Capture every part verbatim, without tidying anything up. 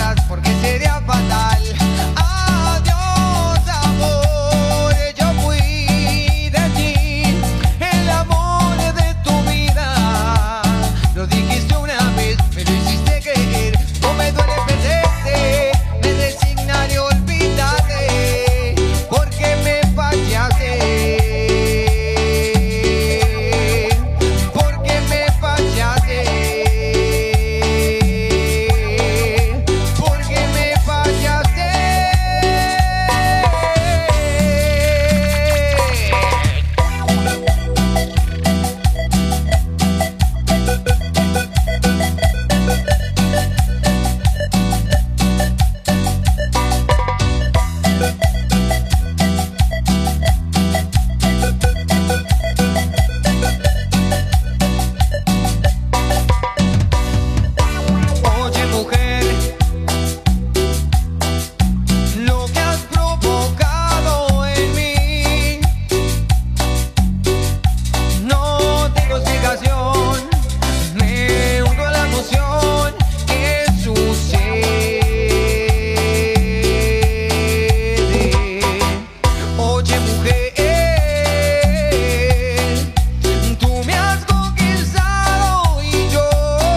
atrás porque sería fatal. Adiós, amor, yo fui de ti, el amor de tu vida. Lo dijiste una vez, me lo hiciste creer. No me duele perderte, me resignaré, olvídate, porque me fallaste. Porque me fallaste. Porque me fallaste. Oye, mujer, lo que has provocado en mí no tengo explicación. Me hundo a la emoción que sucede. Oye, mujer, tú me has conquistado y yo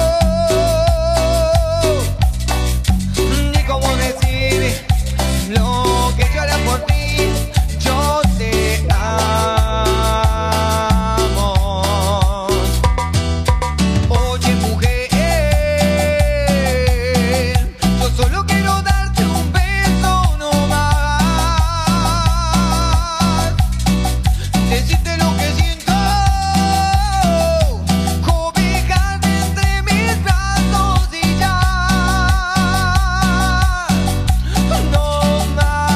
ni cómo decir lo que yo haré por ti. Yo te amo. Oye, mujer, yo solo quiero darte un beso no más, decirte lo que siento, cobijarte entre mis brazos y ya, no más.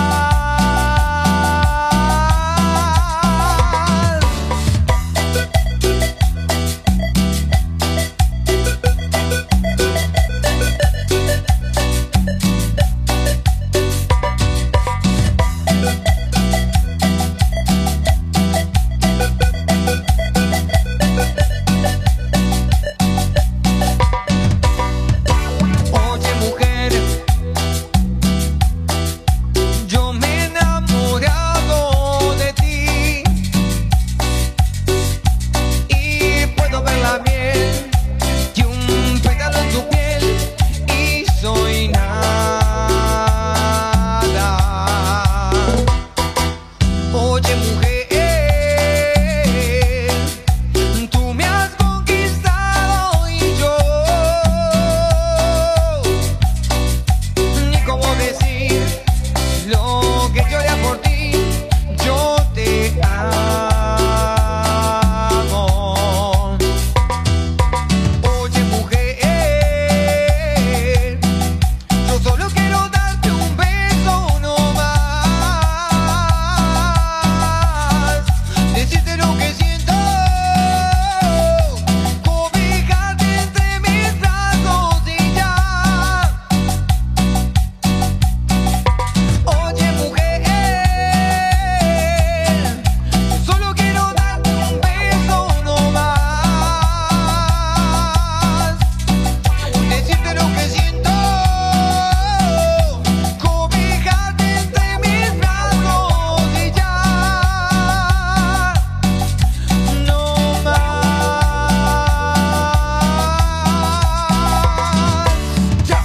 Oye, mujer, yo me he enamorado de ti y puedo ver la miel y un pétalo en tu piel y soy nada. Oye, mujer, tú me has conquistado y yo ni cómo decir lo que yo haría por ti. Yo te amo. Oye, mujer, yo solo quiero darte un beso no más, decirte lo que siento, cobijarte entre mis brazos y ya. Oye, mujer, solo quiero darte un beso no más, decirte lo que siento, cobijarte entre mis brazos y ya, no más. Ya.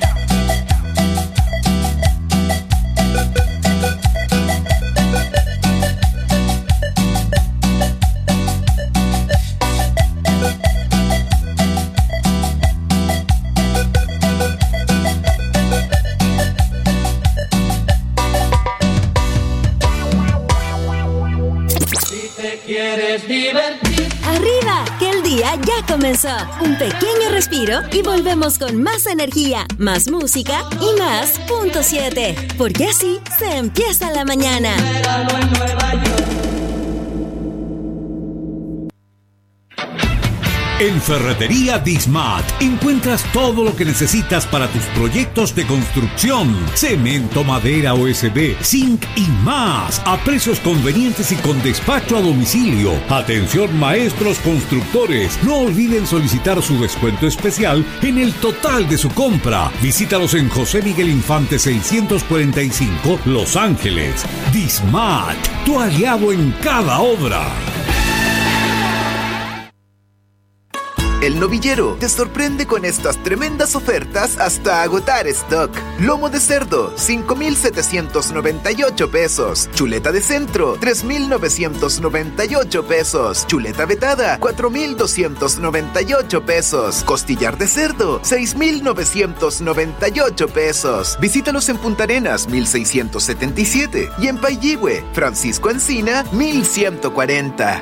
Si te quieres divertir, ¡Arriba! Que el día ya comenzó. Un pequeño respiro y volvemos con más energía, más música y más punto siete. Porque así se empieza la mañana. verano en Nueva York. En Ferretería Dismat encuentras todo lo que necesitas para tus proyectos de construcción: cemento, madera, O S B, zinc y más, a precios convenientes y con despacho a domicilio. Atención maestros constructores, no olviden solicitar su descuento especial en el total de su compra. Visítalos en José Miguel Infante seiscientos cuarenta y cinco, Los Ángeles. Dismat, tu aliado en cada obra. El Novillero te sorprende con estas tremendas ofertas hasta agotar stock. Lomo de cerdo, cinco mil setecientos noventa y ocho pesos. Chuleta de centro, tres mil novecientos noventa y ocho pesos. Chuleta vetada, cuatro mil doscientos noventa y ocho pesos. Costillar de cerdo, seis mil novecientos noventa y ocho pesos. Visítalos en Punta Arenas, mil seiscientos setenta y siete. Y en Paillihue, Francisco Encina, mil ciento cuarenta.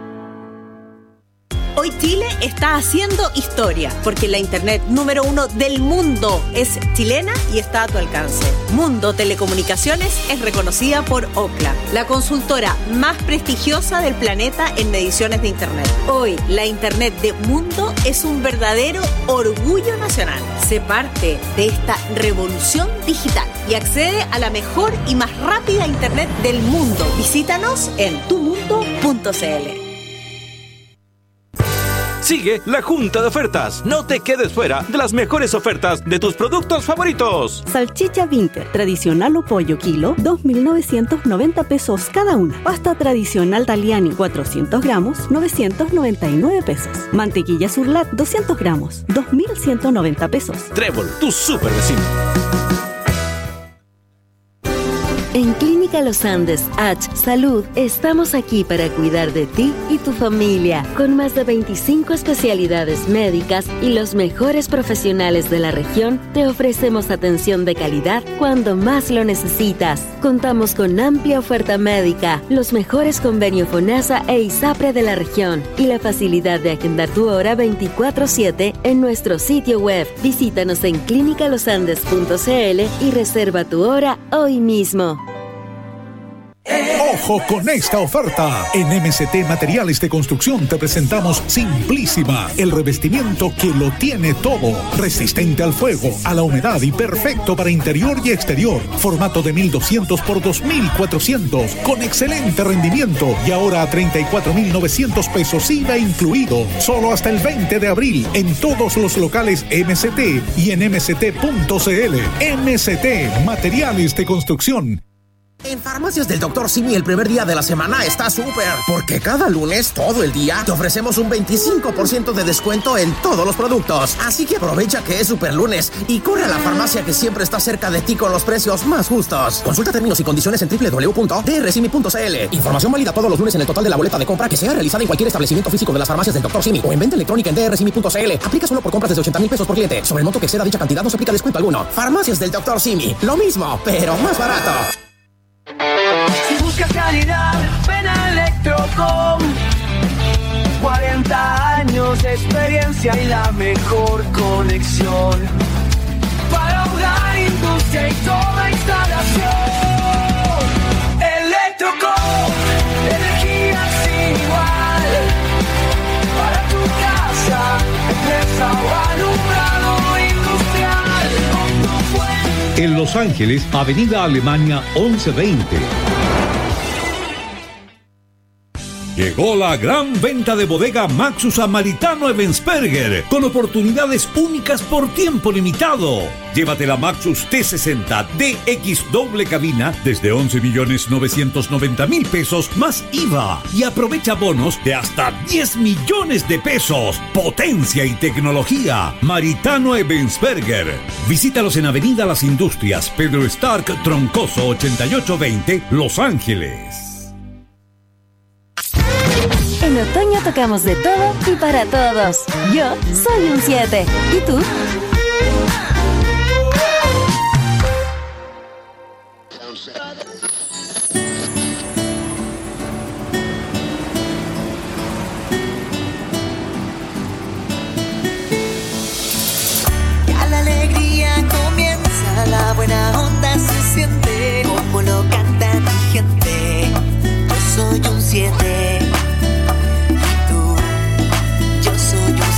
Hoy Chile está haciendo historia, porque la internet número uno del mundo es chilena y está a tu alcance. Mundo Telecomunicaciones es reconocida por Ookla, la consultora más prestigiosa del planeta en mediciones de internet. Hoy, la internet de Mundo es un verdadero orgullo nacional. Sé parte de esta revolución digital y accede a la mejor y más rápida internet del mundo. Visítanos en tu mundo punto c l. Sigue la Junta de Ofertas. No te quedes fuera de las mejores ofertas de tus productos favoritos. Salchicha Vinter, tradicional o pollo kilo, dos mil novecientos noventa pesos cada una. Pasta tradicional Daliani, cuatrocientos gramos, novecientos noventa y nueve pesos. Mantequilla Surlat, doscientos gramos, dos mil ciento noventa pesos. Trébol, tu super vecino. En Clínica Los Andes H Salud estamos aquí para cuidar de ti y tu familia, con más de veinticinco especialidades médicas y los mejores profesionales de la región. Te ofrecemos atención de calidad cuando más lo necesitas. Contamos con amplia oferta médica, los mejores convenios FONASA e ISAPRE de la región y la facilidad de agendar tu hora veinticuatro siete en nuestro sitio web. Visítanos en clínica los andes punto c l y reserva tu hora hoy mismo. ¡Ojo con esta oferta! En M C T Materiales de Construcción te presentamos Simplísima, el revestimiento que lo tiene todo. Resistente al fuego, a la humedad y perfecto para interior y exterior. Formato de mil doscientos por dos mil cuatrocientos, con excelente rendimiento. Y ahora a treinta y cuatro mil novecientos pesos I V A incluido. Solo hasta el veinte de abril en todos los locales M C T y en m c t punto c l. M C T Materiales de Construcción. En Farmacias del doctor Simi el primer día de la semana está súper, porque cada lunes, todo el día, te ofrecemos un veinticinco por ciento de descuento en todos los productos. Así que aprovecha que es super lunes y corre a la farmacia que siempre está cerca de ti con los precios más justos. Consulta términos y condiciones en doble u doble u doble u punto d r simi punto c l. Información válida todos los lunes en el total de la boleta de compra que sea realizada en cualquier establecimiento físico de las Farmacias del doctor Simi o en venta electrónica en d r simi punto c l. Aplica solo por compras desde ochenta mil pesos por cliente. Sobre el monto que exceda dicha cantidad no se aplica descuento alguno. Farmacias del doctor Simi. Lo mismo, pero más barato. Si buscas calidad, ven a Electrocom. cuarenta años de experiencia y la mejor conexión para hogar, industria y toda instalación. Electrocom, energía sin igual. Para tu casa, empresa o alumbrado industrial. En Los Ángeles, Avenida Alemania once veinte. Llegó la gran venta de bodega Maxus a Maritano Ebensperger, con oportunidades únicas por tiempo limitado. Llévate la Maxus T sesenta D X doble cabina desde once millones novecientos noventa mil pesos más I V A y aprovecha bonos de hasta diez millones de pesos. Potencia y tecnología. Maritano Ebensperger. Visítalos en Avenida Las Industrias, Pedro Stark Troncoso ochenta y ocho veinte, Los Ángeles. En otoño tocamos de todo y para todos. Yo soy un siete. ¿Y tú? Ya la alegría comienza, la buena onda se siente, como lo canta mi gente. Yo soy un siete. Yo soy un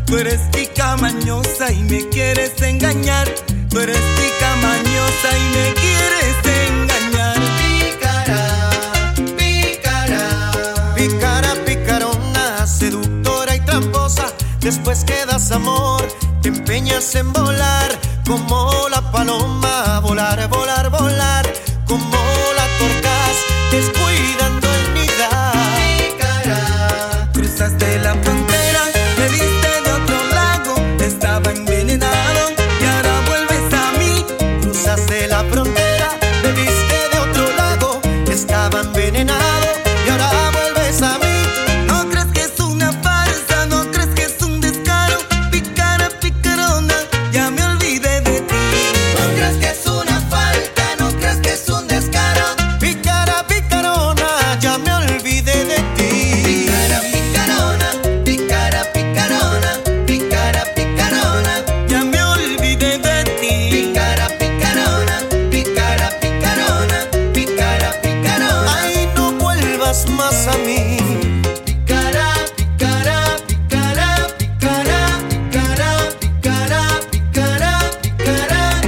Tú eres tica mañosa y me quieres engañar. Tú eres tica mañosa y me quieres engañar. Pícara, pícara, pícara, picarona, seductora y tramposa. Después que das amor, te empeñas en volar como la paloma. Volar, volar, volar como la torcaz, descuidando el nidar. Pícara, cruzaste la frontera, me viste de otro lago, estaba envenenado y ahora vuelves a mí. Cruzaste la frontera, me viste de otro lago, estaba envenenado y ahora vuelves a mí. No crees que es una farsa, no crees que es un descaro. Pícara, picarona, ya me olvidé de ti. No crees que es una falta, no crees que es un descaro. Pícara, picarona, ya me olvidé de ti. Pícara, picarona, pícara, picarona, pícara, picarona, ya me olvidé de ti. Pícara, picarona, pícara, picarona, pícara, picarona. Ay, no vuelvas más a mí. Pícara, pícara, pícara, pícara, pícara, pícara, pícara, pícara.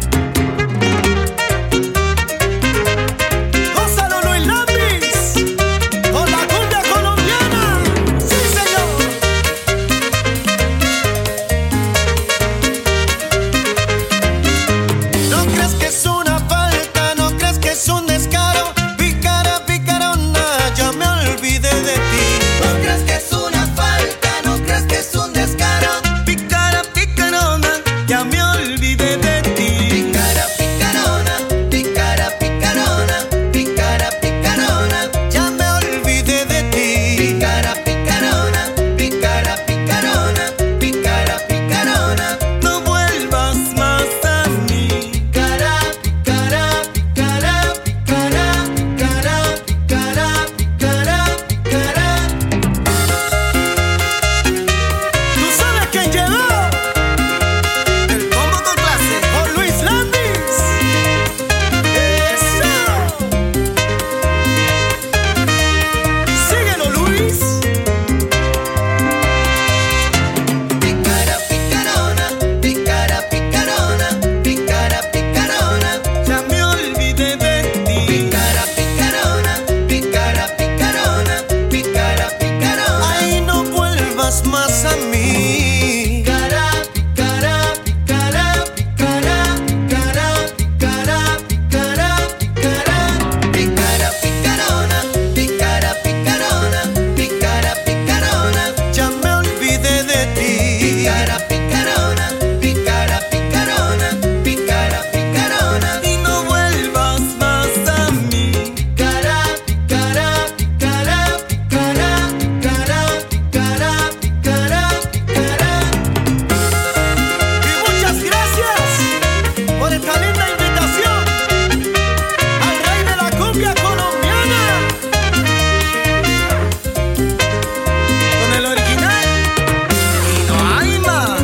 Gózalo, Luis Lambis, con la cumbia colombiana. Sí, señor. No crees que es una falta, no crees que es un descaro. Pícara, picarona, ya me olvidé de ti. No crees que es una falta, no crees que es un descaro. Pícara, picarona, ya me olvidé de ti. Pícara, picarona, pícara, picarona, pícara, picarona, ya me olvidé de ti. Pícara, picarona, pícara, picarona, pícara, picarona, no vuelvas más a mí. Pícara, pícara, pícara, pícara, pícara, pícara, pícara, pícara. ¿Tú sabes quién llegó? El combo con clase con Luis Landis. ¡Eso! Síguelo, Luis. Pícara, picarona, pícara, picarona, pícara, picarona, ya me olvidé de ti. Pícara, picarona, pícara, picarona, pícara, picarona. Ay, no vuelvas más a mí. Pícara, pícara, pícara, pícara, pícara, pícara, pícara, pícara. Pícara, picarona, pícara, picarona, pícara, picarona, ya me olvidé de ti. Pícara, picarona, pícara, picarona, pícara, picarona, y no vuelvas más a mí. Pícara, pícara, pícara, pícara, pícara, pícara, pícara, pícara. Y muchas gracias por esta linda invitación al rey de la cumbia colombiana. Con el original y no hay más.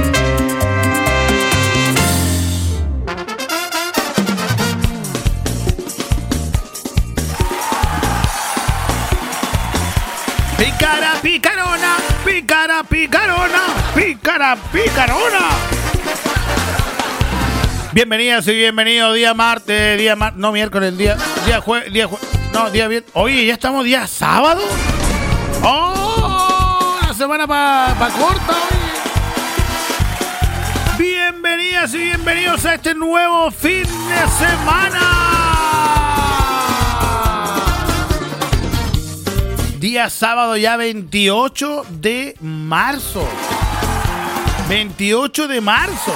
Pícara, picarona, pícara, picarona, pícara, picarona. Bienvenidas y bienvenidos día martes, día mar... no miércoles, día día jueves, día jue... no, día viernes. Oye, ya estamos día sábado. Oh, la semana para pa corta, oye. Bienvenidas y bienvenidos a este nuevo fin de semana. Día sábado ya veintiocho de marzo. veintiocho de marzo.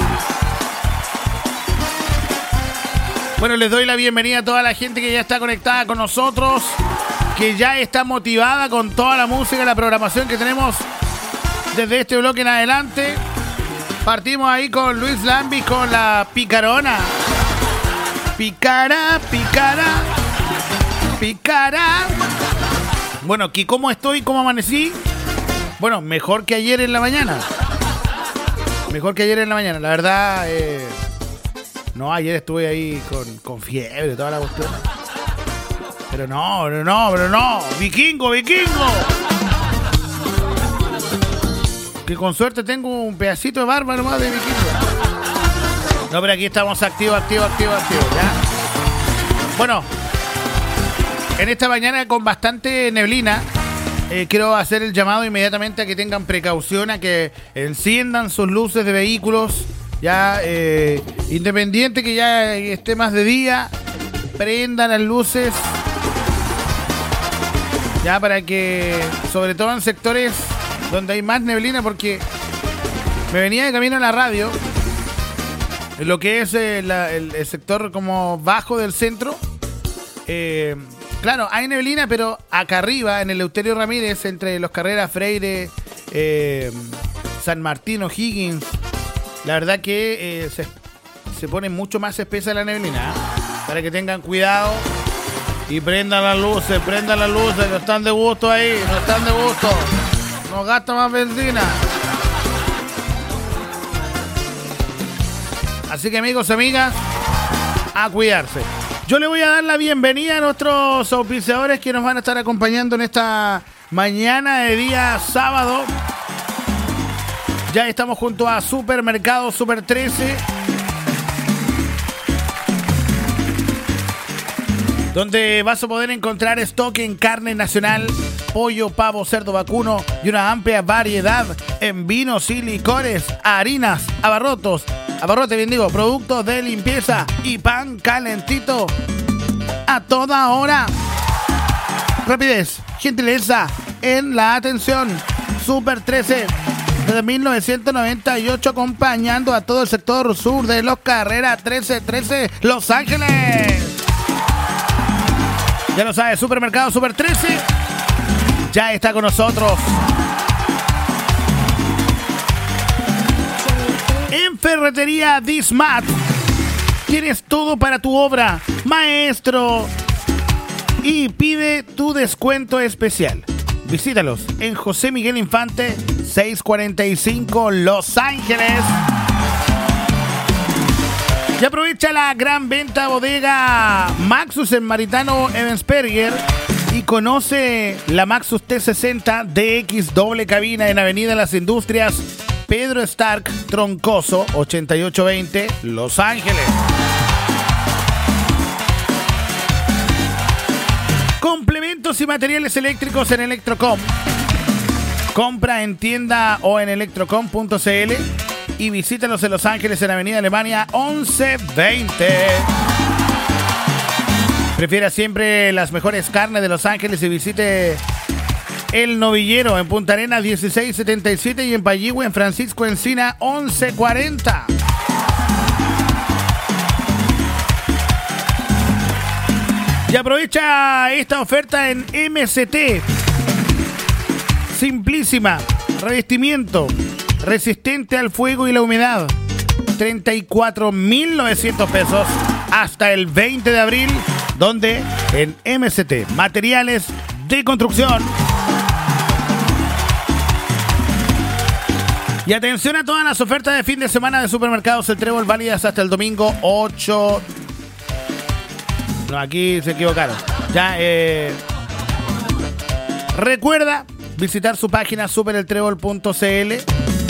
Bueno, les doy la bienvenida a toda la gente que ya está conectada con nosotros, que ya está motivada con toda la música y la programación que tenemos desde este bloque en adelante. Partimos ahí con Luis Lambis con la picarona. Picara, picara, picara. Bueno, aquí cómo estoy, cómo amanecí. Bueno, mejor que ayer en la mañana. Mejor que ayer en la mañana. La verdad, eh, no, ayer estuve ahí con, con fiebre y toda la cuestión. Pero no, pero no, pero no. Vikingo, vikingo. que con suerte tengo un pedacito de barba nomás de vikingo. No, pero aquí estamos activos, activos, activos, activos, ¿ya? Bueno, en esta mañana con bastante neblina, eh, quiero hacer el llamado inmediatamente a que tengan precaución, a que enciendan sus luces de vehículos, ya, eh, independiente que ya esté más de día, prendan las luces, ya, para que, sobre todo en sectores donde hay más neblina, porque me venía de camino a la radio, en lo que es eh, la, el, el sector como bajo del centro, eh, claro, hay neblina, pero acá arriba, en el Eleuterio Ramírez, entre los carreras Freire, eh, San Martín, O'Higgins, la verdad que eh, se, se pone mucho más espesa la neblina, ¿eh? Para que tengan cuidado y prendan las luces, prendan las luces, no están de gusto ahí, no están de gusto, no gasta más benzina. Así que amigos y amigas, a cuidarse. Yo le voy a dar la bienvenida a nuestros auspiciadores que nos van a estar acompañando en esta mañana de día sábado. Ya estamos junto a Supermercado Super trece, donde vas a poder encontrar stock en carne nacional, pollo, pavo, cerdo, vacuno y una amplia variedad en vinos y licores, harinas, abarrotos, abarrote, bien digo, productos de limpieza y pan calentito a toda hora. Rapidez, gentileza en la atención. Super trece, desde mil novecientos noventa y ocho, acompañando a todo el sector sur de Los Carreras trece trece, Los Ángeles. Ya lo sabes, Supermercado Super trece ya está con nosotros. En Ferretería Dismat tienes todo para tu obra, maestro, y pide tu descuento especial. Visítalos en José Miguel Infante seiscientos cuarenta y cinco, Los Ángeles. Y aprovecha la gran venta bodega Maxus en Maritano Ebensperger y conoce la Maxus T sesenta D X doble cabina en Avenida Las Industrias, Pedro Stark Troncoso ochenta y ocho veinte, Los Ángeles. Complementos y materiales eléctricos en Electrocom. Compra en tienda o en electrocom punto c l y visítalos en Los Ángeles en Avenida Alemania once veinte. Prefiera siempre las mejores carnes de Los Ángeles y visite El Novillero en Punta Arenas dieciséis setenta y siete y en Payihue en Francisco Encina once cuarenta. Y aprovecha esta oferta en M C T. Simplísima, revestimiento, resistente al fuego y la humedad. treinta y cuatro mil novecientos pesos hasta el veinte de abril, donde en M C T, materiales de construcción. Y atención a todas las ofertas de fin de semana de Supermercados El Trébol, válidas hasta el domingo ocho. No, aquí se equivocaron. Ya, eh... recuerda visitar su página super el trébol punto c l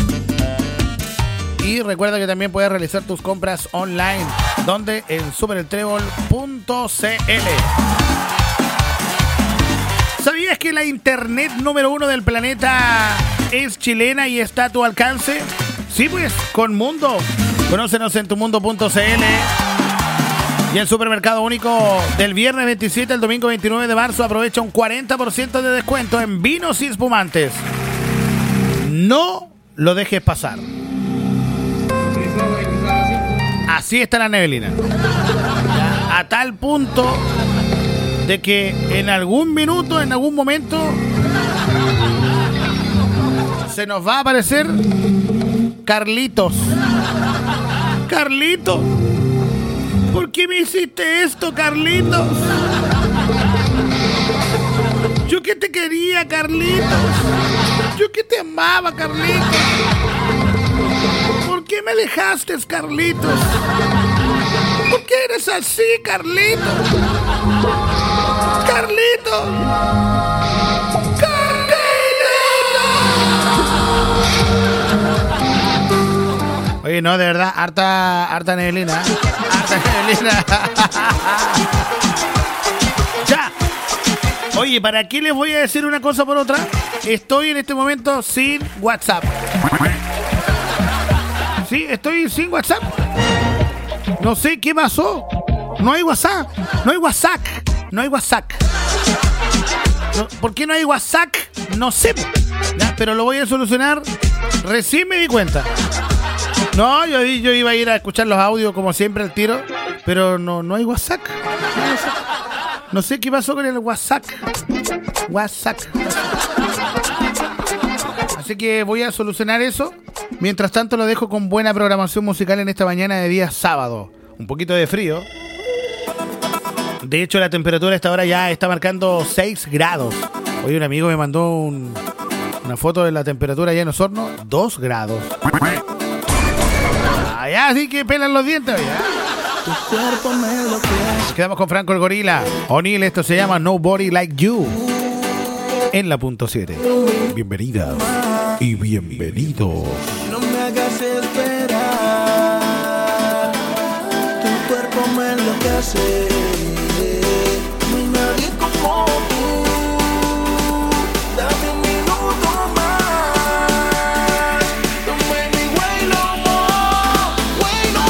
y recuerda que también puedes realizar tus compras online, donde en super el trébol punto c l. ¿Sabías que la internet número uno del planeta es chilena y está a tu alcance? Sí, pues, con Mundo. Conócenos en tu mundo punto c l. Y el supermercado único del viernes veintisiete al domingo veintinueve de marzo aprovecha un cuarenta por ciento de descuento en vinos y espumantes. No lo dejes pasar. Así está la neblina. A tal punto de que en algún minuto, en algún momento, se nos va a aparecer Carlitos. Carlitos. ¿Por qué me hiciste esto, Carlitos? Yo que te quería, Carlitos. Yo que te amaba, Carlitos. ¿Por qué me dejaste, Carlitos? ¿Por qué eres así, Carlitos? Carlitos. Carlitos. Sí, no, de verdad, harta, harta neblina. ¿eh? Harta neblina. Ya. Oye, ¿para qué les voy a decir una cosa por otra? Estoy en este momento sin WhatsApp. Sí, estoy sin WhatsApp. No sé qué pasó. No hay WhatsApp. No hay WhatsApp. No hay WhatsApp. No, ¿por qué no hay WhatsApp? No sé. Ya, pero lo voy a solucionar. Recién me di cuenta. No, yo, yo iba a ir a escuchar los audios como siempre al tiro. Pero no, no hay WhatsApp. No hay WhatsApp. No sé qué pasó con el WhatsApp. WhatsApp. Así que voy a solucionar eso. Mientras tanto lo dejo con buena programación musical en esta mañana de día sábado. Un poquito de frío. De hecho, la temperatura a esta hora ya está marcando seis grados. Hoy un amigo me mandó un, una foto de la temperatura allá en Osorno. dos grados. Allá así que pelan los dientes. Tu cuerpo me lo quieres. Quedamos con Franco el Gorila. O'Neill, esto se llama Nobody Like You. En la punto siete. Bienvenidas y bienvenidos. No me hagas esperar. Tu cuerpo me enloquece. No hay nadie como tú. Dame un minuto más. Don't make me wait no more. Wait no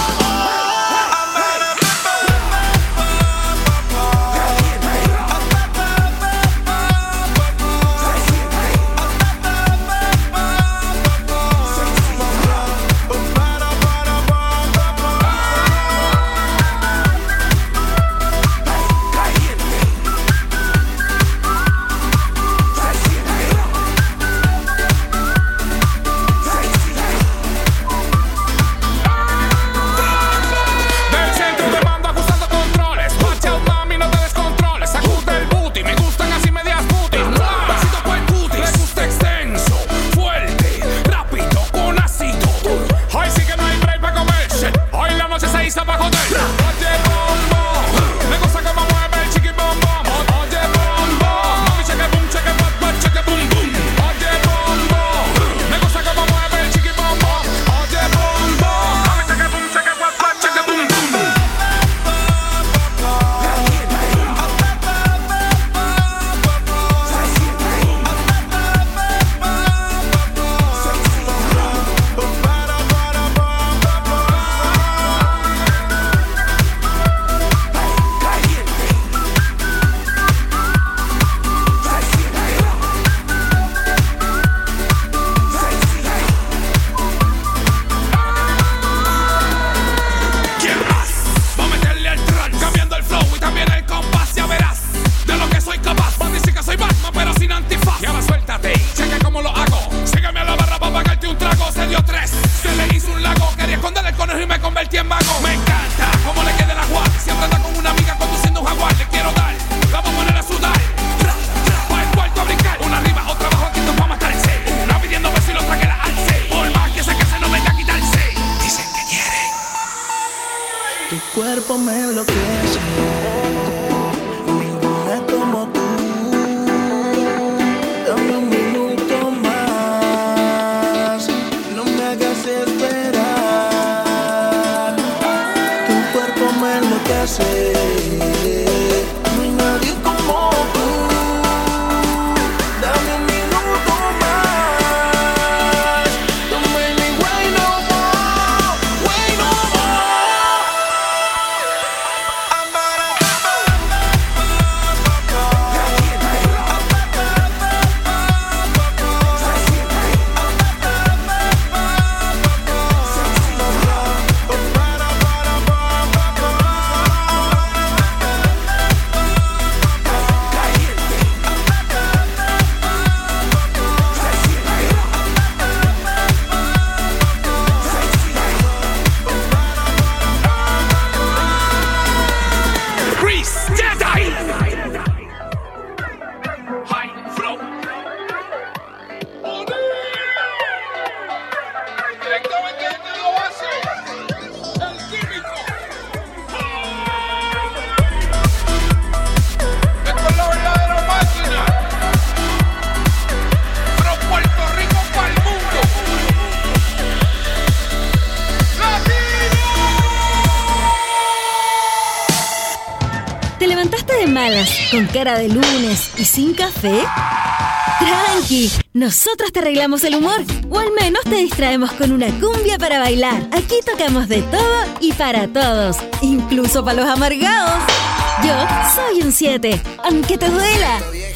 malas, con cara de lunes y sin café? Tranqui, nosotros te arreglamos el humor, o al menos te distraemos con una cumbia para bailar. Aquí tocamos de todo y para todos, incluso para los amargados. Yo soy un siete, aunque te duela.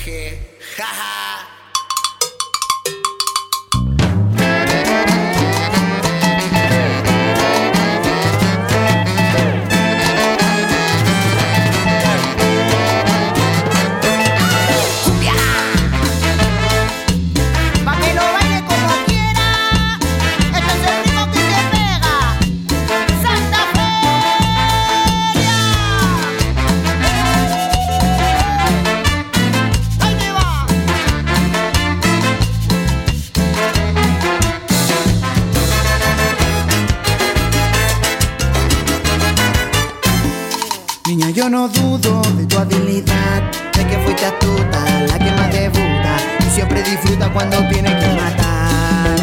Yo no dudo de tu habilidad, de que fuiste astuta, la que más debuta y siempre disfruta cuando tiene que matar.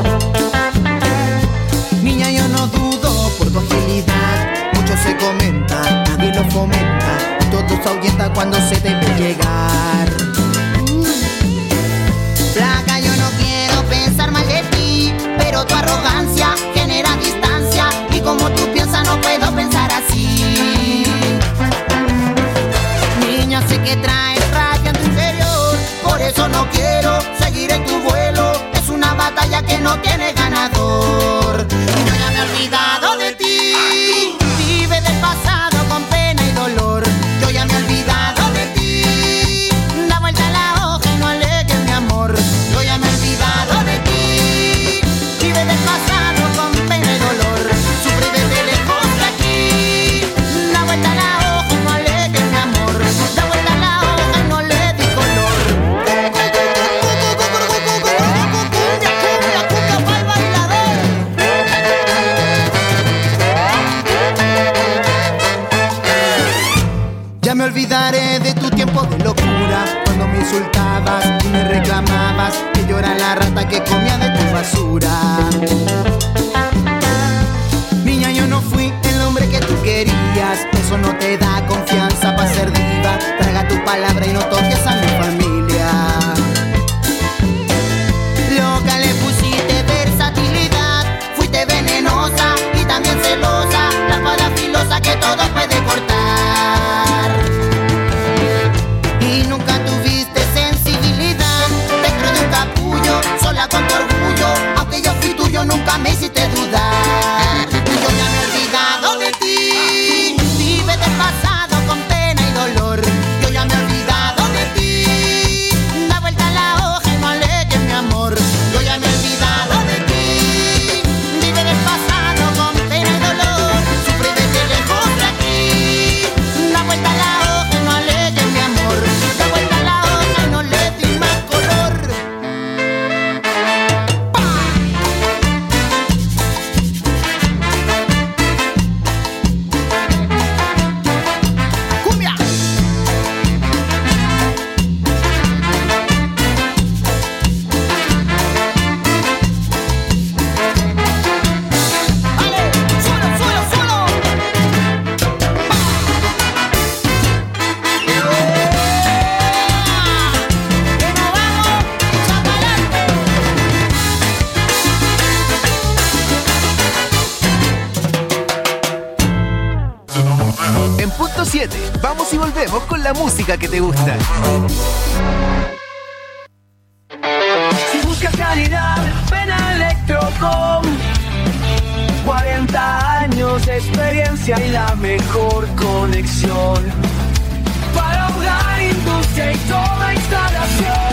Niña, yo no dudo por tu agilidad, mucho se comenta, nadie lo fomenta, todo se ahuyenta cuando se te ve llegar. Flaca, yo no quiero pensar mal de ti, pero tu arrogancia genera distancia y como tú piensas no puedo pensar así. Sé que traes rabia en tu interior, por eso no quiero seguir en tu vuelo. Es una batalla que no tiene ganador. Y yo ya me he olvidado de ti. Vive del pasado con pena y dolor. Yo ya me he olvidado de ti. Da vuelta a la hoja y no alegues mi amor. Yo ya me he olvidado de ti. Vive del pasado con pena y dolor. Sufre desde lejos de aquí. Da vuelta a la hoja y no alegues mi amor. Da vuelta a la hoja y no le di color. Cumbia, cumbia, cumbia pa'l bailador. Ya me olvidaré de tu tiempo de locura, cuando me insultabas y me reclamabas que yo era la rata que comía de tu basura. Niña, yo no fui el hombre que tú querías, eso no te da confianza para ser diva. Traga tu palabra y no toques a mi familia. Loca, le pusiste versatilidad, fuiste venenosa y también celosa, la espada filosa que todo puede cortar. Y nunca tuviste sensibilidad, dentro de un capullo, sola con tu orgullo, aunque yo fui tuyo nunca me hiciste dudar. Y yo ya me he olvidado de ti, vive del pasado con pena y dolor. Yo ya me he olvidado de ti, da vuelta a la hoja y no alegues mi amor. Yo ya me he olvidado de ti, vive del pasado con pena y dolor. Sufre desde lejos de aquí, da vuelta a la hoja y no alegues mi amor. Da vuelta a la hoja y no le di más color. ¡Cumbia! ¡Vale! ¡Suelo, suelo, suelo! ¡Que nos vamos! ¡Echa pa'lante! En punto siete, vamos y volvemos con la música que te gusta. Si buscas calidad, ven a Electrocom. cuarenta años de experiencia y la mejor conexión para hogar, industria y toda instalación.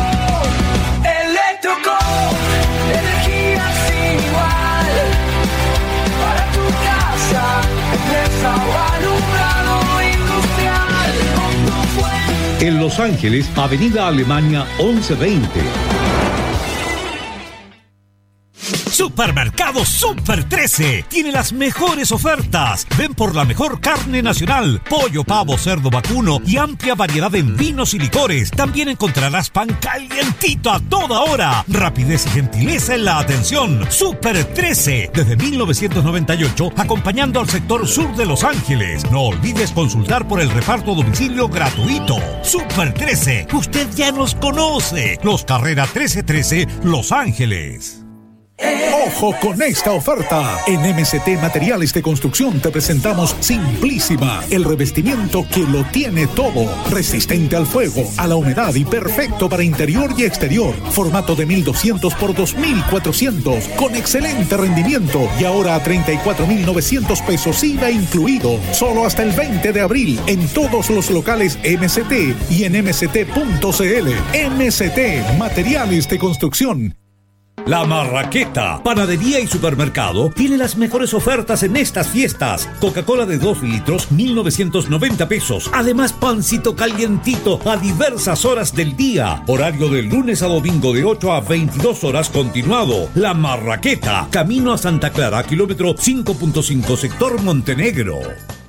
Electrocom, energía sin igual. Para tu casa, empresa o alumbrado industrial. Con tu fuente. En Los Ángeles, Avenida Alemania once veinte. Supermercado Super trece tiene las mejores ofertas. Ven por la mejor carne nacional, pollo, pavo, cerdo, vacuno y amplia variedad en vinos y licores. También encontrarás pan calientito a toda hora. Rapidez y gentileza en la atención. Super trece, desde mil novecientos noventa y ocho, acompañando al sector sur de Los Ángeles. No olvides consultar por el reparto a domicilio gratuito. Super trece, usted ya nos conoce. Los Carrera trece trece, Los Ángeles. ¡Ojo con esta oferta! En M C T Materiales de Construcción te presentamos Simplísima, el revestimiento que lo tiene todo. Resistente al fuego, a la humedad y perfecto para interior y exterior. Formato de mil doscientos por dos mil cuatrocientos, con excelente rendimiento y ahora a treinta y cuatro mil novecientos pesos I V A incluido. Solo hasta el veinte de abril en todos los locales M C T y en m c t punto c l. M C T Materiales de Construcción. La Marraqueta, panadería y supermercado, tiene las mejores ofertas en estas fiestas. Coca-Cola de dos litros, mil novecientos noventa pesos. Además, pancito calientito a diversas horas del día. Horario de lunes a domingo de ocho a veintidós horas continuado. La Marraqueta, camino a Santa Clara, kilómetro cinco punto cinco, sector Montenegro.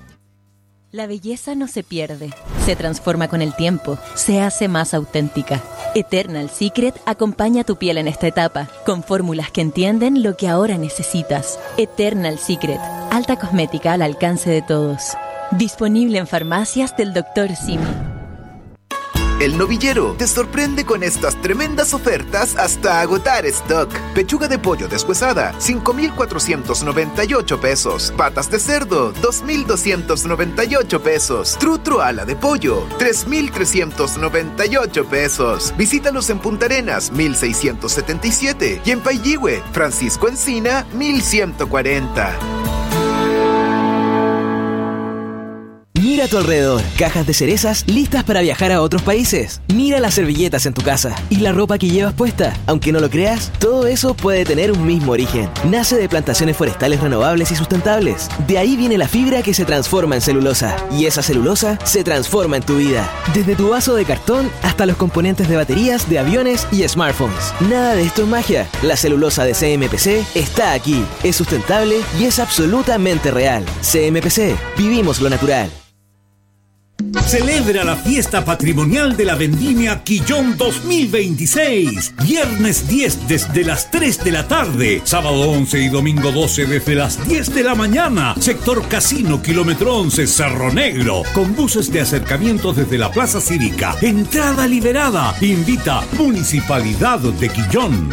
La belleza no se pierde, se transforma con el tiempo, se hace más auténtica. Eternal Secret acompaña tu piel en esta etapa, con fórmulas que entienden lo que ahora necesitas. Eternal Secret, alta cosmética al alcance de todos. Disponible en farmacias del doctor Simi. El Novillero te sorprende con estas tremendas ofertas hasta agotar stock. Pechuga de pollo deshuesada, cinco mil cuatrocientos noventa y ocho pesos. Patas de cerdo, dos mil doscientos noventa y ocho pesos. Trutro ala de pollo, tres mil trescientos noventa y ocho pesos. Visítanos en Punta Arenas, mil seiscientos setenta y siete. Y en Pailligüe, Francisco Encina, mil ciento cuarenta. Mira a tu alrededor, cajas de cerezas listas para viajar a otros países. Mira las servilletas en tu casa y la ropa que llevas puesta. Aunque no lo creas, todo eso puede tener un mismo origen. Nace de plantaciones forestales renovables y sustentables. De ahí viene la fibra que se transforma en celulosa. Y esa celulosa se transforma en tu vida. Desde tu vaso de cartón hasta los componentes de baterías, de aviones y smartphones. Nada de esto es magia. La celulosa de C M P C está aquí. Es sustentable y es absolutamente real. C M P C. Vivimos lo natural. Celebra la fiesta patrimonial de la Vendimia Quillón dos mil veintiséis. Viernes diez desde las tres de la tarde. Sábado once y domingo doce desde las diez de la mañana. Sector Casino, kilómetro once, Cerro Negro. Con buses de acercamiento desde la Plaza Cívica. Entrada liberada. Invita Municipalidad de Quillón.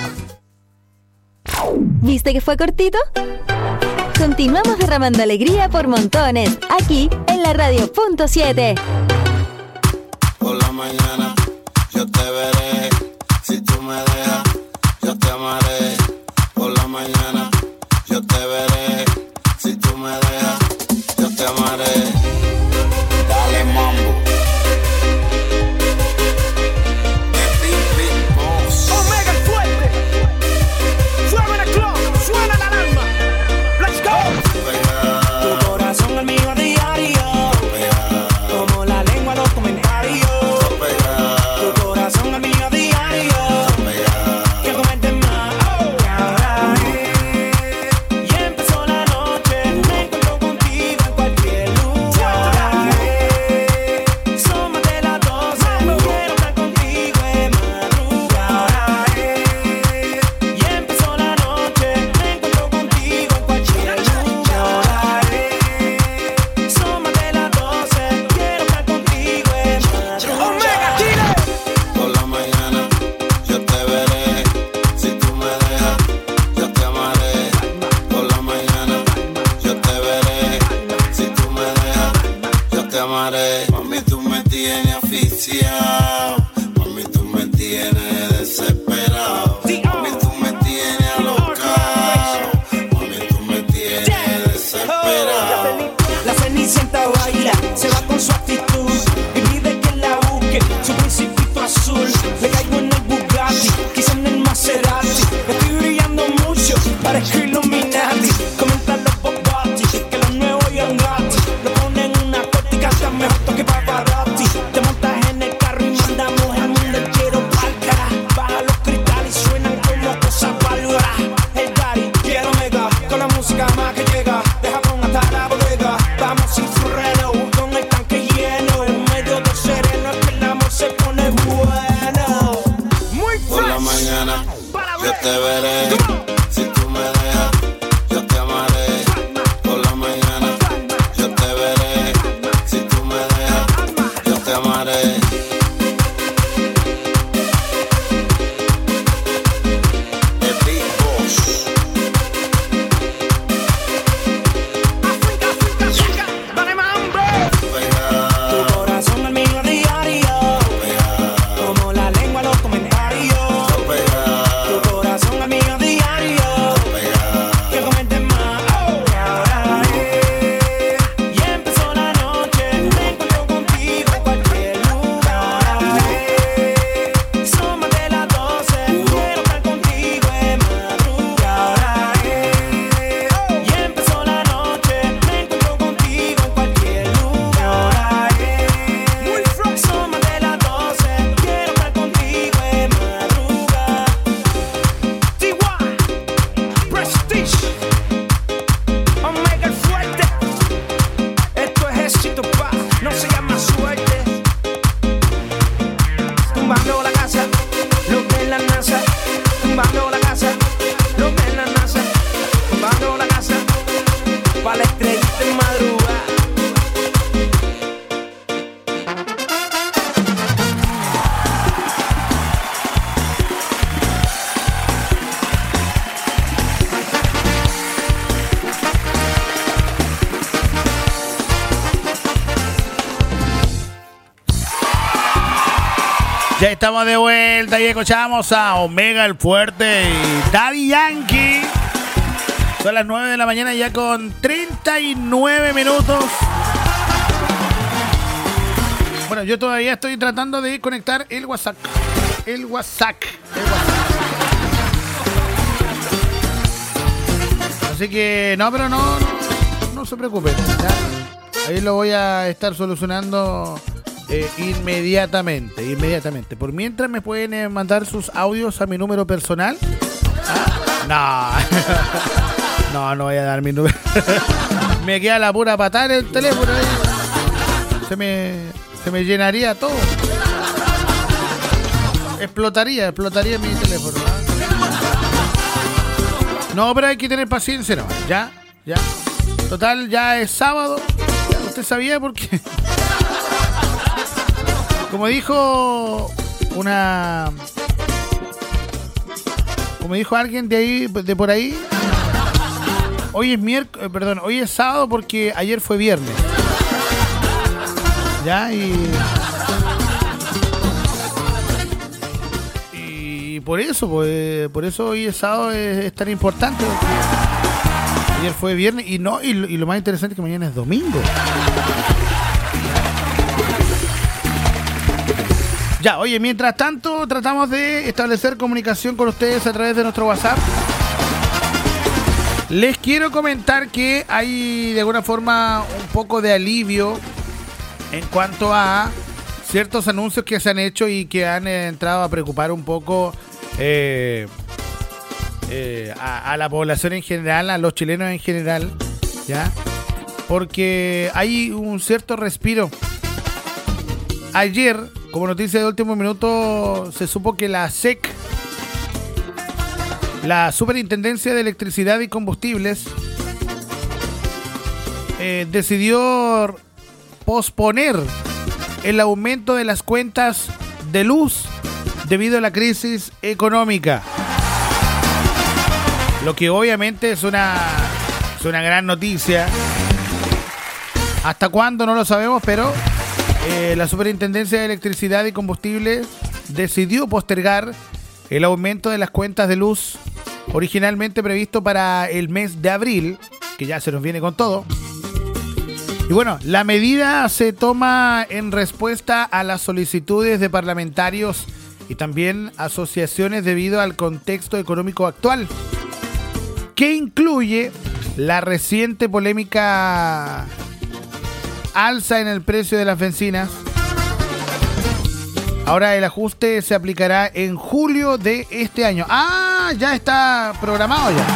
¿Viste que fue cortito? Continuamos derramando alegría por montones, aquí en la Radio Punto siete. Por la mañana yo te veré, si tú me dejas, yo te amaré. Por la mañana yo te veré, si tú me dejas, yo te amaré. Dale mambo. Omega el fuerte, fuego en el club, suena la alarma. Let's go. Tu corazón al mío a diario, como la lengua a los comentarios. Tu corazón al mío a diario, que comentes más. Y ahora es, y empezó la noche, me encuentro contigo en cualquier lugar. Son más de las doce, quiero estar contigo en madrugada. Y empezó la noche, me encuentro contigo en cualquier lugar. Son más de las doce, quiero estar contigo en madrugada. Omega Chile. Por la mañana yo te veré, si tú me dejas, yo te amaré. Por la mañana yo te veré, si tú me dejas, yo te amaré. Mami, tú me tienes asfixiado, mami, tú me tienes desesperado, mami, tú me tienes alocado, mami, tú me tienes desesperado. La Cenicienta baila, se va con su actitud y pide que la busque, su principito azul. Le caigo en el Bugatti, quizá en el Maserati. Estoy brillando mucho, parezco Illuminati. Comentan los Bobati, que lo nuevo y el gratis. Lo ponen en una corte y cantan mejor que Pavarotti. Te montas en el carro y mandamos el mundo entero pa'l cara. Baja los cristales y suenan como cosas válvulas. El yo te veré. Si tú me dejas, yo te amaré. Por la mañana, yo te veré. Si tú me dejas, yo te amaré. The Big Boss. Dale mambo. Tu corazón al mío a diario, como la lengua los comentarios. Tu corazón al mío a diario, que comentes más. Ahora es, y empezó la noche, me encuentro contigo en cualquier lugar. Es, son más de las doce, quiero estar contigo en madrugada. Es, y empezó la noche, me encuentro contigo en cualquier lugar. Es, muy fresh, son más de las doce, quiero estar contigo en madrugada. T Y, Prestige, Omega el fuerte. Esto es éxito, pa, no se llama suerte. Tumbando la casa, los de la NASA. Tumbando la casa, los de la NASA. Tumbando la casa, pa' la estrellita en madrugada. Ya estamos de vuelta y escuchamos a Omega el Fuerte y Daddy Yankee. Son las nueve de la mañana ya con treinta y nueve minutos. Bueno, yo todavía estoy tratando de conectar el WhatsApp. El WhatsApp. El WhatsApp. Así que, no, pero no, no, no se preocupen. ¿Ya? Ahí lo voy a estar solucionando eh, inmediatamente, inmediatamente. Por mientras me pueden eh, mandar sus audios a mi número personal. ¿Ah? No, no, no voy a dar mi número. Me queda la pura patada en el teléfono ahí. Se me, se me llenaría todo. Explotaría, explotaría mi teléfono. ¿Ah? No, pero hay que tener paciencia, no. Ya, ya. Total, ya es sábado. ¿Usted sabía por qué? Como dijo una... Como dijo alguien de ahí, de por ahí, hoy es miércoles, perdón, hoy es sábado porque ayer fue viernes. Ya, y... Y por eso, pues, por eso hoy es sábado es, es tan importante. Ayer fue viernes y no, y lo, y lo más interesante es que mañana es domingo. Ya, oye, mientras tanto tratamos de establecer comunicación con ustedes a través de nuestro WhatsApp. Les quiero comentar que hay de alguna forma un poco de alivio en cuanto a ciertos anuncios que se han hecho y que han eh, entrado a preocupar un poco eh, eh, a, a la población en general, a los chilenos en general, ¿ya? Porque hay un cierto respiro. Ayer, como noticia de último minuto, se supo que la S E C, la Superintendencia de Electricidad y Combustibles, eh, decidió posponer el aumento de las cuentas de luz debido a la crisis económica. Lo que obviamente es una, es una gran noticia. ¿Hasta cuándo? No lo sabemos, pero eh, la Superintendencia de Electricidad y Combustibles decidió postergar el aumento de las cuentas de luz originalmente previsto para el mes de abril, que ya se nos viene con todo. Y bueno, la medida se toma en respuesta a las solicitudes de parlamentarios y también asociaciones debido al contexto económico actual, que incluye la reciente polémica alza en el precio de las bencinas. Ahora el ajuste se aplicará en julio de este año. Ah, ya está programado ya.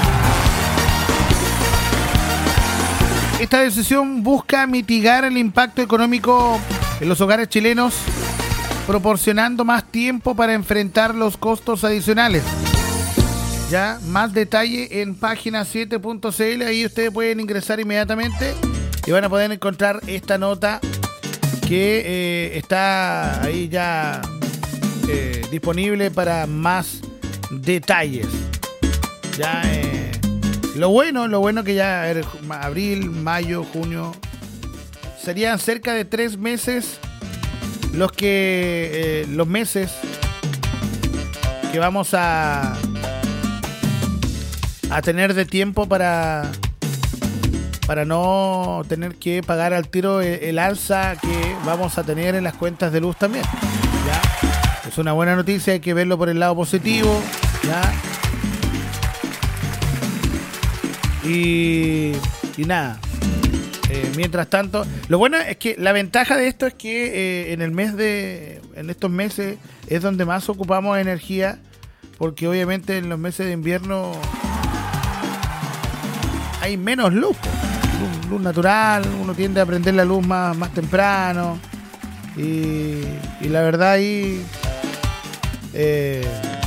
Esta decisión busca mitigar el impacto económico en los hogares chilenos, proporcionando más tiempo para enfrentar los costos adicionales. Ya, más detalle en página siete punto c l. Ahí ustedes pueden ingresar inmediatamente y van a poder encontrar esta nota que eh, está ahí ya eh, disponible para más detalles. Ya, eh, lo bueno, lo bueno que ya er, abril, mayo, junio, serían cerca de tres meses los que eh, los meses que vamos a a tener de tiempo para para no tener que pagar al tiro el, el alza que vamos a tener en las cuentas de luz también. ¿Ya? Es una buena noticia, hay que verlo por el lado positivo. ¿Ya? Y, y nada. Eh, mientras tanto, lo bueno es que la ventaja de esto es que eh, en el mes de, en estos meses es donde más ocupamos energía, porque obviamente en los meses de invierno hay menos luz, luz, luz natural, uno tiende a prender la luz más, más temprano y, y la verdad ahí eh,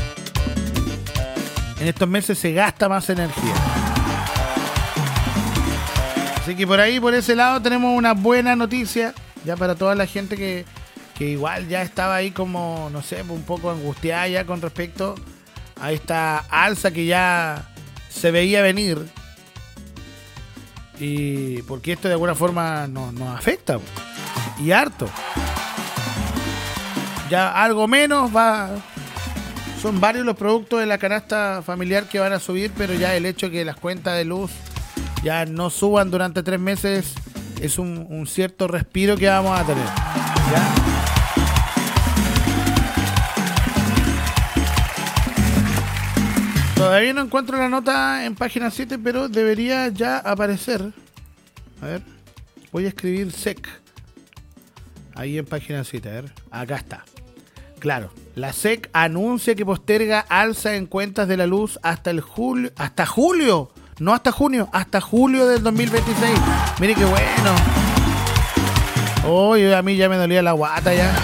en estos meses se gasta más energía. Así que por ahí, por ese lado, tenemos una buena noticia ya para toda la gente que, que igual ya estaba ahí como, no sé, un poco angustiada ya con respecto a esta alza que ya se veía venir. Y porque esto de alguna forma nos, nos afecta. Y harto. Ya algo menos va... Son varios los productos de la canasta familiar que van a subir, pero ya el hecho de que las cuentas de luz ya no suban durante tres meses es un, un cierto respiro que vamos a tener. ¿Ya? Todavía no encuentro la nota en página siete, pero debería ya aparecer. A ver, voy a escribir S E C ahí en página siete. A ver, acá está. Claro, la S E C anuncia que posterga alza en cuentas de la luz hasta el julio, hasta julio. No hasta junio, hasta julio del dos mil veintiséis. Mire qué bueno. Oye, oh, a mí ya me dolía la guata ya.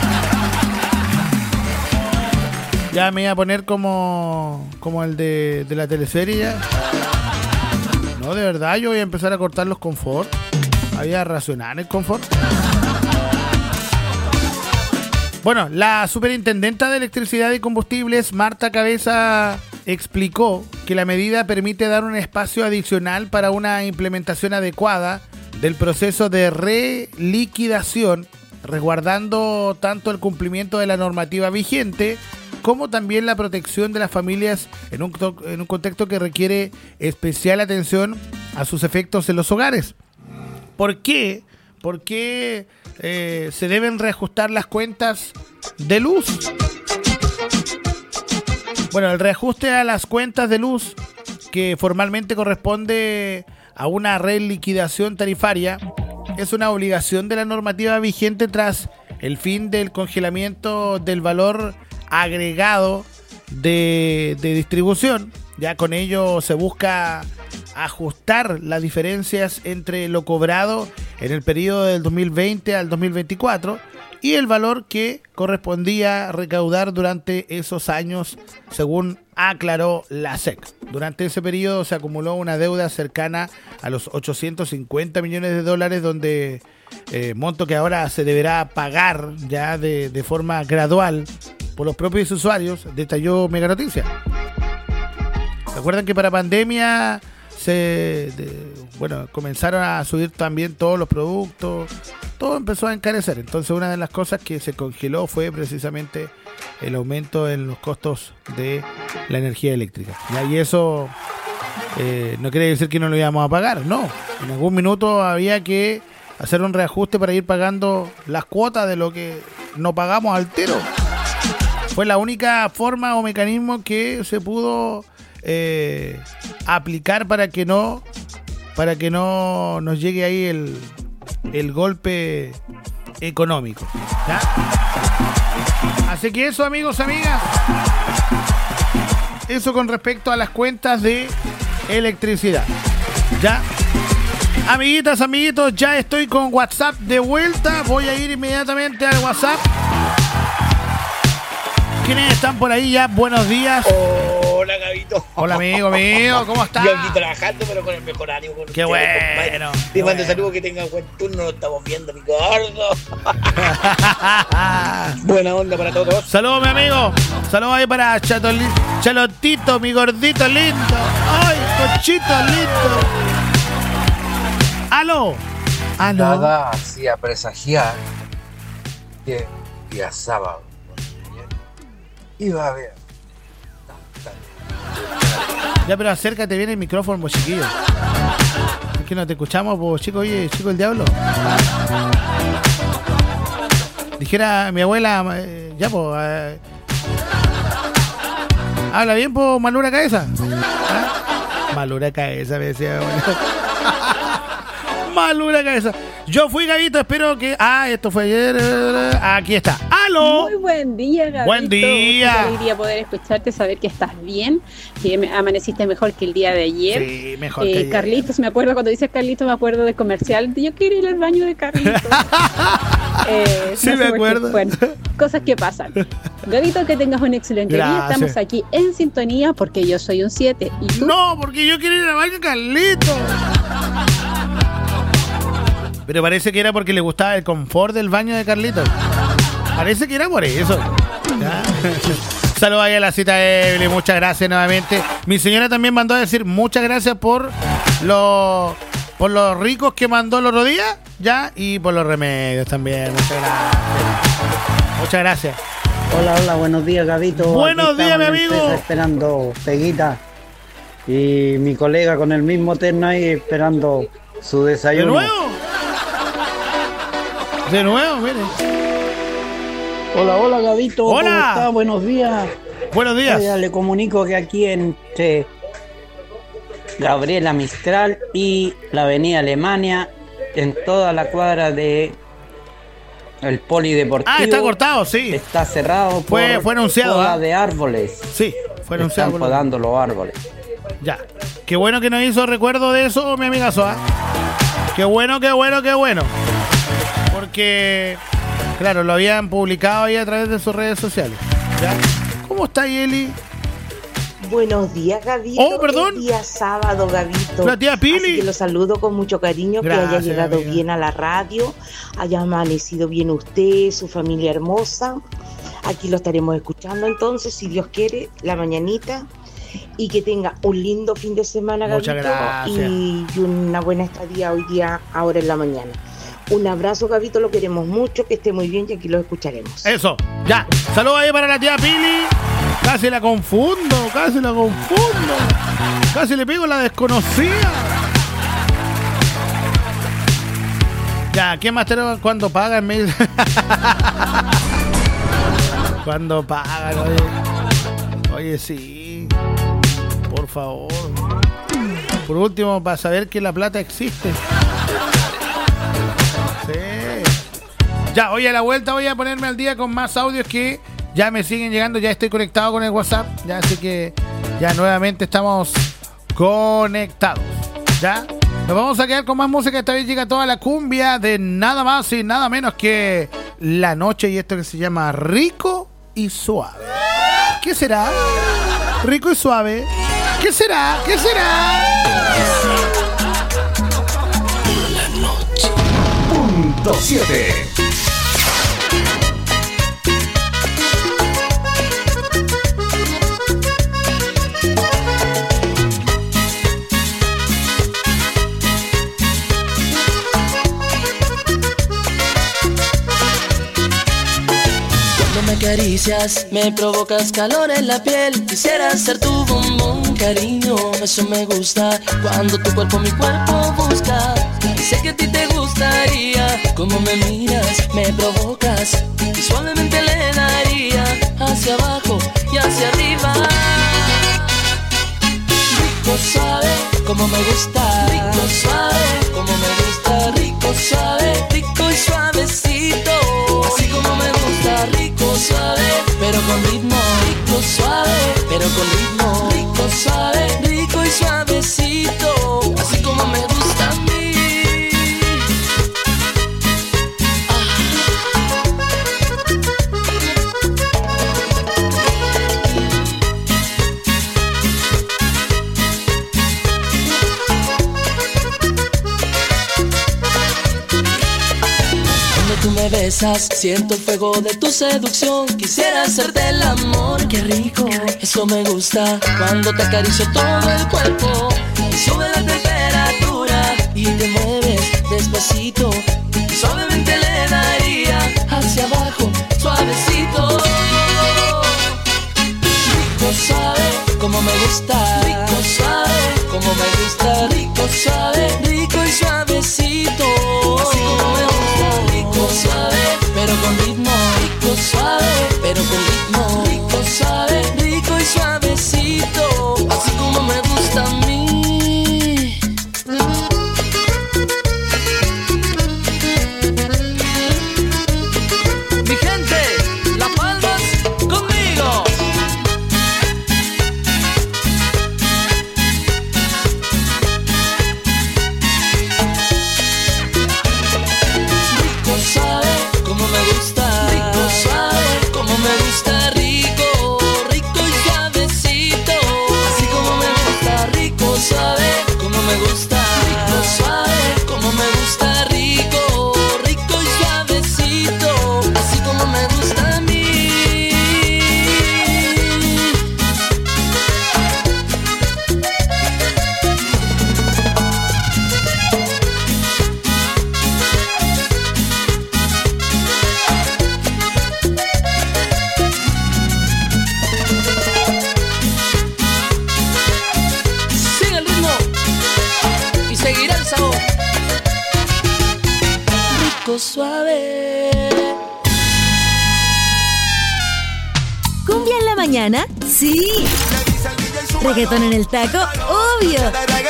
Ya me iba a poner como como el de, de la teleserie ya. No, de verdad, yo voy a empezar a cortar los confort. Había racionar el confort. Bueno, la superintendenta de Electricidad y Combustibles, Marta Cabeza, explicó que la medida permite dar un espacio adicional para una implementación adecuada del proceso de reliquidación, resguardando tanto el cumplimiento de la normativa vigente como también la protección de las familias en un, en un contexto que requiere especial atención a sus efectos en los hogares. ¿Por qué? ¿Por qué eh, se deben reajustar las cuentas de luz? Bueno, el reajuste a las cuentas de luz, que formalmente corresponde a una reliquidación tarifaria, es una obligación de la normativa vigente tras el fin del congelamiento del valor agregado de, de distribución. Ya con ello se busca ajustar las diferencias entre lo cobrado en el periodo del dos mil veinte al dos mil veinticuatro y el valor que correspondía recaudar durante esos años, según aclaró la S E C. Durante ese periodo se acumuló una deuda cercana a los ochocientos cincuenta millones de dólares, donde eh, monto que ahora se deberá pagar ya de, de forma gradual por los propios usuarios, detalló Mega Noticia. Recuerden que para pandemia se de, bueno, comenzaron a subir también todos los productos, todo empezó a encarecer. Entonces una de las cosas que se congeló fue precisamente el aumento en los costos de la energía eléctrica. Y eso eh, no quiere decir que no lo íbamos a pagar, no. En algún minuto había que hacer un reajuste para ir pagando las cuotas de lo que no pagamos al tiro. Fue la única forma o mecanismo que se pudo eh, aplicar para que no para que no nos llegue ahí el, el golpe económico, ¿ya? Así que eso, amigos, amigas, eso con respecto a las cuentas de electricidad, ¿ya? Amiguitas, amiguitos, ya estoy con WhatsApp de vuelta. Voy a ir inmediatamente al WhatsApp. ¿Quiénes están por ahí ya? Buenos días. Hola, Gabito. amigo. Hola, amigo mío, ¿cómo estás? Yo aquí trabajando, pero con el mejor ánimo. Con Qué ustedes, bueno. compadre. Qué Te mando bueno. saludos, que tengan buen turno. Nos estamos viendo, mi gordo. Buena onda para todos. Saludos, mi amigo. Saludos ahí para Chatoli- Chalotito, mi gordito lindo. Ay, cochito lindo. Aló. Aló. Nada hacía presagiar que día sábado iba a haber. Ya, pero acércate bien el micrófono, pues, chiquillo. Es que no te escuchamos, pues, chico. Oye, chico, el diablo. Dijera mi abuela, eh, ya, pues. Eh, habla bien, pues, Malura Cabeza. ¿Ah? Malura Cabeza, me decía mi abuela. Malura Cabeza. Yo fui, Gabito, espero que... Ah, esto fue ayer. Aquí está. ¡Aló! Muy buen día, Gabito. Buen día. Qué alegría poder escucharte, saber que estás bien, que me- amaneciste mejor que el día de ayer. Sí, mejor Eh, que ayer. Carlitos, me acuerdo, cuando dices Carlitos, me acuerdo del comercial. Yo quiero ir al baño de Carlitos. Eh, Sí, no sé me por qué. acuerdo. Bueno, cosas que pasan. Gabito, que tengas un excelente día. Gracias. Estamos aquí en sintonía porque yo soy un siete. ¿Y tú? No, porque yo quiero ir al baño de Carlito. Pero parece que era porque le gustaba el confort del baño de Carlitos. Parece que era por eso. ¿Ya? Saludos ahí a la cita de Evelyn, muchas gracias nuevamente. Mi señora también mandó a decir muchas gracias por los por los ricos que mandó el otro día, ya, y por los remedios también. Muchas gracias. Muchas gracias. Hola, hola, buenos días, Gabito. Buenos Aquí días, estamos mi en amigo. Empresa esperando Peguita. Y mi colega con el mismo terno ahí esperando su ¿De desayuno. nuevo? De nuevo, miren. Hola, hola, Gabito. Hola. ¿Cómo está? Buenos días. Buenos días. Oiga, le comunico que aquí entre Gabriela Mistral y la Avenida Alemania, en toda la cuadra de el polideportivo. Ah, está cortado, sí. Está cerrado por Fue- fue anunciado, poda ¿ah? de árboles. Sí, fue anunciado. Están por- podando los árboles. Ya. Qué bueno que nos hizo recuerdo de eso, mi amiga Soa. Qué bueno, qué bueno, qué bueno. Porque, claro, lo habían publicado ahí a través de sus redes sociales. ¿Ya? ¿Cómo está Eli? Buenos días, Gabito. Oh, perdón. Es día sábado, Gabito. La tía Pili. Así que lo saludo con mucho cariño, que haya Gracias, llegado amiga. bien a la radio, haya amanecido bien usted, su familia hermosa. Aquí lo estaremos escuchando entonces, si Dios quiere, la mañanita. Y que tenga un lindo fin de semana, Muchas Gabito. gracias. Y y una buena estadía hoy día, ahora en la mañana. Un abrazo, Gabito, lo queremos mucho, que esté muy bien y aquí lo escucharemos. Eso, ya. Saludos ahí para la tía Pili. Casi la confundo, casi la confundo. Casi le pego la desconocida. Ya, ¿quién más tenemos? ¿Cuándo pagan? Me dice. ¿Cuándo pagan? Oye? Oye, sí. Por favor. Por último, para saber que la plata existe. Sí. Ya, oye, a la vuelta voy a ponerme al día con más audios que ya me siguen llegando. Ya estoy conectado con el WhatsApp. Ya, así que ya nuevamente estamos conectados. ¿Ya? Nos vamos a quedar con más música. Esta vez llega toda la cumbia de nada más y nada menos que La Noche y esto que se llama Rico y Suave. ¿Qué será? Rico y Suave. ¿Qué será? ¿Qué será? Punto siete. Cuando me acaricias, me provocas calor en la piel. Quisiera ser tu bombón, cariño, eso me gusta. Cuando tu cuerpo mi cuerpo busca, y sé que a ti te gustaría. Como me miras, me provocas, y suavemente le daría hacia abajo y hacia arriba. Rico suave, como me gusta. Rico suave, como me gusta. Rico suave, rico y suavecito. Así como me gusta, rico suave, pero con ritmo. Rico suave, pero con ritmo. Rico suave, rico y suavecito. Así como me gusta a mí. me besas, siento el fuego de tu seducción. Quisiera hacerte el amor, qué rico. Eso me gusta cuando te acaricio todo el cuerpo. Y sube la temperatura y te mueves despacito. Y suavemente le daría hacia abajo, suavecito. Rico suave, como me gusta. Rico suave, como me gusta. Rico suave, rico y suavecito. Así como me gusta. Rico suave, pero con ritmo. Rico suave, pero con ritmo. Rico suave, rico y suavecito. Así como me gusta a mí. Mi gente, las palmas conmigo. Rico suave, como me gusta. Rico suave, como me gusta. Rico, rico y suavecito. Así como me gusta. Rico suave, como me gusta. Rico suave, como me gusta. Rico, rico y suavecito. Así como me gusta a mí. Sigue el ritmo y seguirá el sabor. Rico suave. ¿Cumbia en la mañana? Sí. ¿Reggaetón en el taco? Obvio.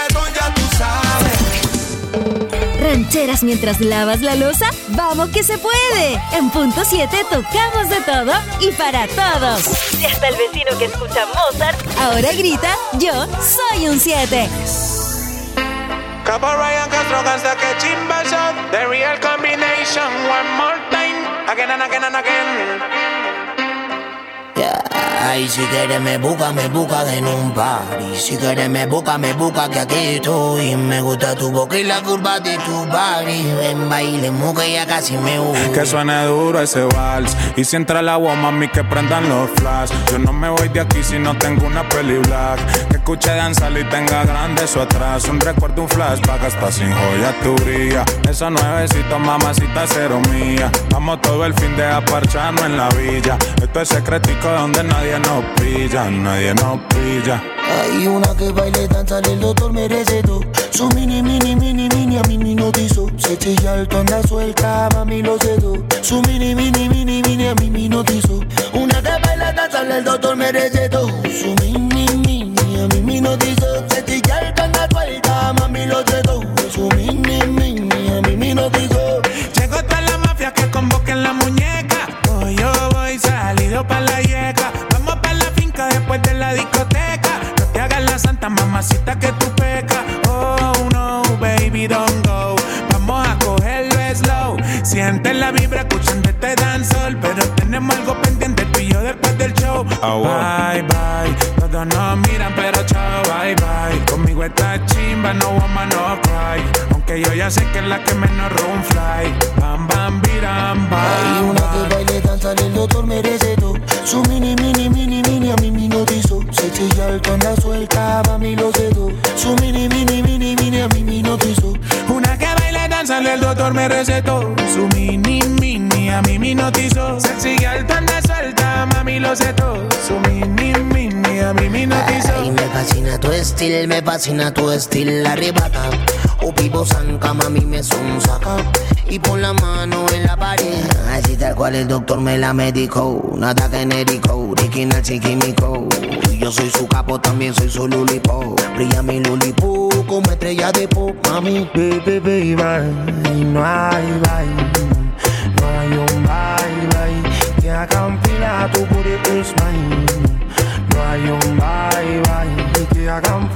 ¿Rancheras mientras lavas la loza? ¡Vamos que se puede! En Punto siete tocamos de todo y para todos. Y hasta el vecino que escucha Mozart ahora grita, yo soy un siete. Capo Ryan Castro cansa que chimba shot. The real combination, one more time. Again and again and again. Yeah. Ay, si quieres me busca, me busca en un party. Si quieres me busca, me busca que aquí estoy. Me gusta tu boca y la curva de tu body. Ven, bailemos que ya casi me voy. Que suene duro ese vals. Y si entra el agua, mami, que prendan los flash. Yo no me voy de aquí si no tengo una peli black. Que escuche danzar y tenga grande eso atrás. Un recuerdo, un flashback, hasta sin joya tu brilla. Esa nuevecita, mamacita, cero mía. Vamos todo el fin de aparcharnos en la villa. Esto es secretico donde nadie nos pilla, nadie nos pilla. Hay una que baile, danza, el doctor me recetó. Su mini, mini, mini, mini, a mí me notizó. Se chilla alto, anda suelta, mami lo cedo. Su mini, mini, mini, mini, a mí me notizó. Una que baila, danza, el doctor me recetó. Su mini, mini, a mí me notizó. Se chilla alto, anda suelta, mami lo cedo. Su mini, mini, a mí me notizó. Llegó toda la mafia que convoquen la muñeca. Hoy yo voy salido pa' la yeca. Vamos pa' la finca después de la discoteca. No te hagas la santa mamacita que tú pecas. Oh no, baby, don't go. Vamos a cogerlo slow. Siente la vibra escuchando este dancehall. Pero tenemos algo pendiente tú y yo después del show. Oh, bye, bye. Todos nos miran pero chao, bye, bye. Conmigo esta chimba, no woman, no cry. Aunque yo ya sé que es la que menos room fly. Bam, bam, biram, bam. Hay una que baile, danza, el doctor me recetó. Su mini, mini, mini, mini, a mí me notizó. Se chilla alto, anda suelta, mami lo cedo. Su mini, mini, mini, mini, a mí me notizó. Una que baile, danza, el doctor me recetó. Su mini, mini, a mí me notizó. Se sigue alto, anda suelta, mami lo cedo. Su mini, mini, a mí me notizó. Ay, me fascina tu estilo, me fascina tu estilo, arrebata. O pipo zanca, mami me sonsaca. Y pon la mano en la pared. Así tal cual el doctor me la medicó. Nada genérico, original sin químico. Yo soy su capo, también soy su lulipo. Brilla mi lulipo como estrella de pop. Mami, baby, baby, bye. No hay bye. No hay un bye, bye. Que haga un fila, tu booty is mine. No hay un bye, bye. Que haga un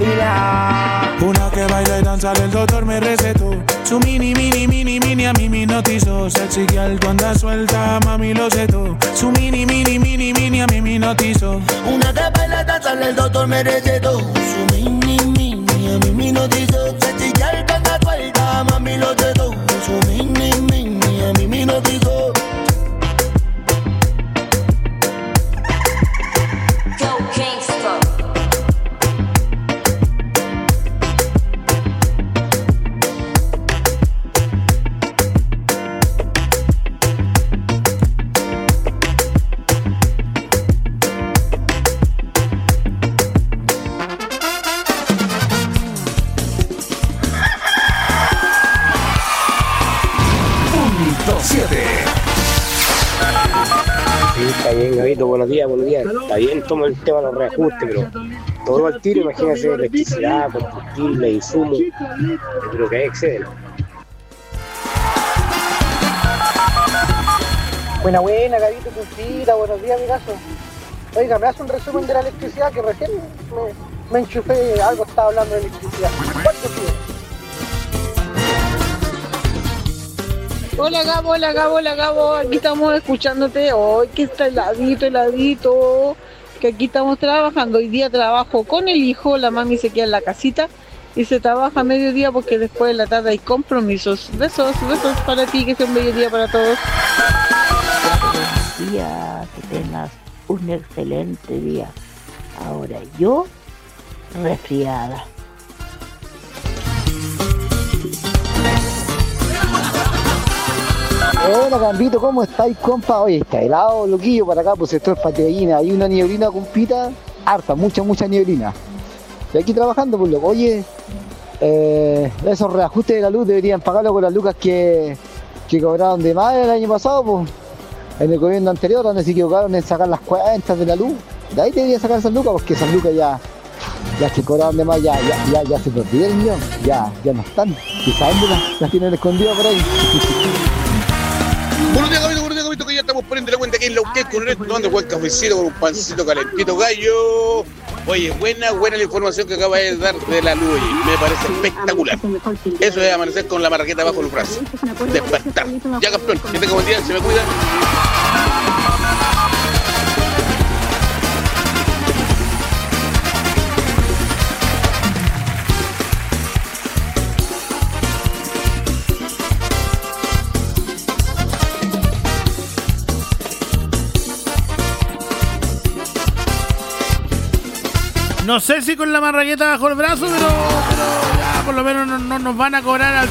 fila. Una que baila y danza, el doctor me recetó. Su mini, mini, mini, mini, a mí me notizó. Sexy que alto anda suelta, mami lo cedo. Su mini, mini, mini, mini, a mí me notizó. Una que baila, danza, el doctor me recetó. Su mini, mini, a mí me notizó. Sexy que alto anda suelta, mami lo cedo. Su mini, mini, a mí me notizó. bien, Gabito, buenos días, buenos días. Está bien, toma el tema de los reajustes, pero todo al tiro, imagínese electricidad, combustible, insumos, pero que ahí exceden. Buena, buena, Gabito, Cusita, buenos días, amigazo. Oiga, me hace un resumen de la electricidad que recién me, me enchufé, algo estaba hablando de electricidad. ¿Cuánto tiene? Hola Gabo, hola Gabo, hola Gabo, aquí estamos escuchándote. Hoy que está heladito, heladito, que aquí estamos trabajando. Hoy día trabajo con el hijo, la mami se queda en la casita y se trabaja a mediodía porque después de la tarde hay compromisos. Besos, besos para ti, que sea un mediodía para todos. Buenos días, que tengas un excelente día. Ahora yo, resfriada. Hola, Gambito, ¿cómo estáis, compa? Oye, está helado, loquillo, para acá, pues sector Pateallina. Hay una nieblina, compita, harta, mucha, mucha nieblina. Y aquí trabajando, pues, loco. Oye, eh, esos reajustes de la luz deberían pagarlo con las lucas que, que cobraron de más el año pasado, pues. En el gobierno anterior, donde se equivocaron en sacar las cuentas de la luz. De ahí deberían sacar esas lucas, porque esas lucas ya, ya que cobraron de más, ya, ya, ya, ya se perdieron, ya, ya, ya no están. Quizás las, las tienen escondidas por ahí. Buenos días, Gabito, buenos días, Gabito, que ya estamos poniendo la cuenta aquí en la U Q E C con el tomando buen cafecito con un pancito calentito, gallo. Oye, buena, buena la información que acaba de dar de la luz, oye, me parece espectacular. Eso es amanecer con la marraqueta bajo los brazos. Despertar. Ya, campeón, que tenga buen día, se me cuida. No sé si con la marraqueta bajo el brazo, pero, pero ya por lo menos no, no nos van a cobrar al